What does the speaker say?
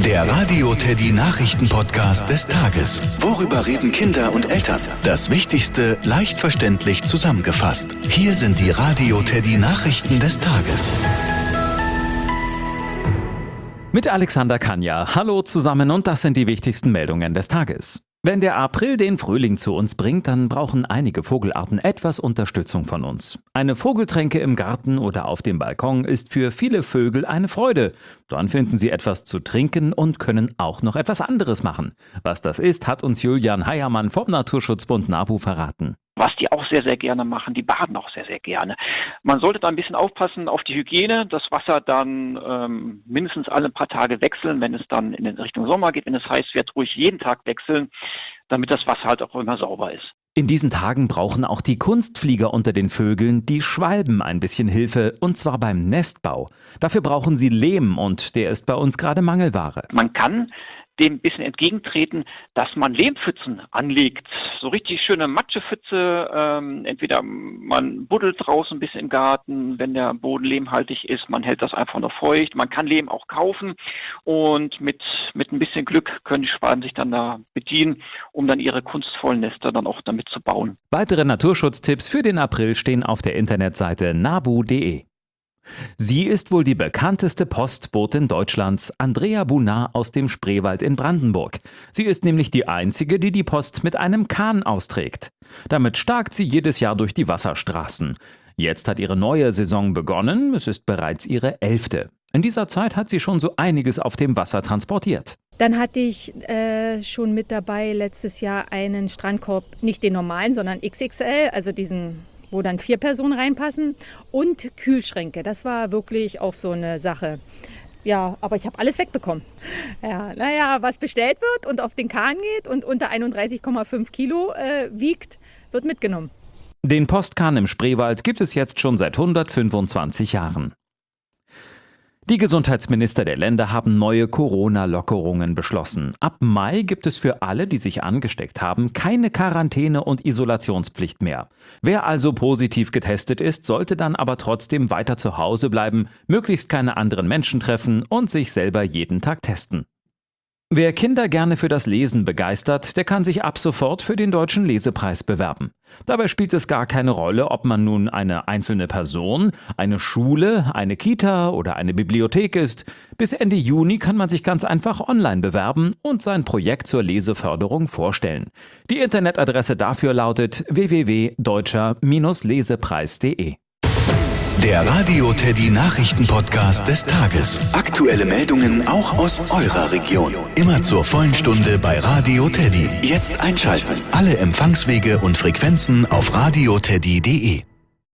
Der Radio Teddy Nachrichten-Podcast des Tages. Worüber reden Kinder und Eltern? Das Wichtigste leicht verständlich zusammengefasst. Hier sind die Radio Teddy Nachrichten des Tages. Mit Alexander Kanja. Hallo zusammen und das sind die wichtigsten Meldungen des Tages. Wenn der April den Frühling zu uns bringt, dann brauchen einige Vogelarten etwas Unterstützung von uns. Eine Vogeltränke im Garten oder auf dem Balkon ist für viele Vögel eine Freude. Dann finden sie etwas zu trinken und können auch noch etwas anderes machen. Was das ist, hat uns Julian Heiermann vom Naturschutzbund NABU verraten. Was die auch sehr, sehr gerne machen, die baden auch sehr, sehr gerne. Man sollte da ein bisschen aufpassen auf die Hygiene, das Wasser dann mindestens alle paar Tage wechseln, wenn es dann in Richtung Sommer geht, wenn es heiß wird, ruhig jeden Tag wechseln, damit das Wasser halt auch immer sauber ist. In diesen Tagen brauchen auch die Kunstflieger unter den Vögeln, die Schwalben, ein bisschen Hilfe, und zwar beim Nestbau. Dafür brauchen sie Lehm und der ist bei uns gerade Mangelware. Man kann dem ein bisschen entgegentreten, dass man Lehmpfützen anlegt. So richtig schöne Matschepfütze, entweder man buddelt draußen ein bisschen im Garten, wenn der Boden lehmhaltig ist, man hält das einfach noch feucht. Man kann Lehm auch kaufen und mit ein bisschen Glück können die Schwalben sich dann da bedienen, um dann ihre kunstvollen Nester dann auch damit zu bauen. Weitere Naturschutztipps für den April stehen auf der Internetseite nabu.de. Sie ist wohl die bekannteste Postbotin Deutschlands, Andrea Bunar aus dem Spreewald in Brandenburg. Sie ist nämlich die einzige, die die Post mit einem Kahn austrägt. Damit starkt sie jedes Jahr durch die Wasserstraßen. Jetzt hat ihre neue Saison begonnen, es ist bereits ihre 11. In dieser Zeit hat sie schon so einiges auf dem Wasser transportiert. Dann hatte ich schon mit dabei letztes Jahr einen Strandkorb, nicht den normalen, sondern XXL, also diesen, wo dann 4 Personen reinpassen, und Kühlschränke. Das war wirklich auch so eine Sache. Ja, aber ich habe alles wegbekommen. Ja, was bestellt wird und auf den Kahn geht und unter 31,5 Kilo wiegt, wird mitgenommen. Den Postkahn im Spreewald gibt es jetzt schon seit 125 Jahren. Die Gesundheitsminister der Länder haben neue Corona-Lockerungen beschlossen. Ab Mai gibt es für alle, die sich angesteckt haben, keine Quarantäne- und Isolationspflicht mehr. Wer also positiv getestet ist, sollte dann aber trotzdem weiter zu Hause bleiben, möglichst keine anderen Menschen treffen und sich selber jeden Tag testen. Wer Kinder gerne für das Lesen begeistert, der kann sich ab sofort für den Deutschen Lesepreis bewerben. Dabei spielt es gar keine Rolle, ob man nun eine einzelne Person, eine Schule, eine Kita oder eine Bibliothek ist. Bis Ende Juni kann man sich ganz einfach online bewerben und sein Projekt zur Leseförderung vorstellen. Die Internetadresse dafür lautet www.deutscher-lesepreis.de. Der Radio Teddy Nachrichten-Podcast des Tages. Aktuelle Meldungen auch aus eurer Region. Immer zur vollen Stunde bei Radio Teddy. Jetzt einschalten. Alle Empfangswege und Frequenzen auf radioteddy.de.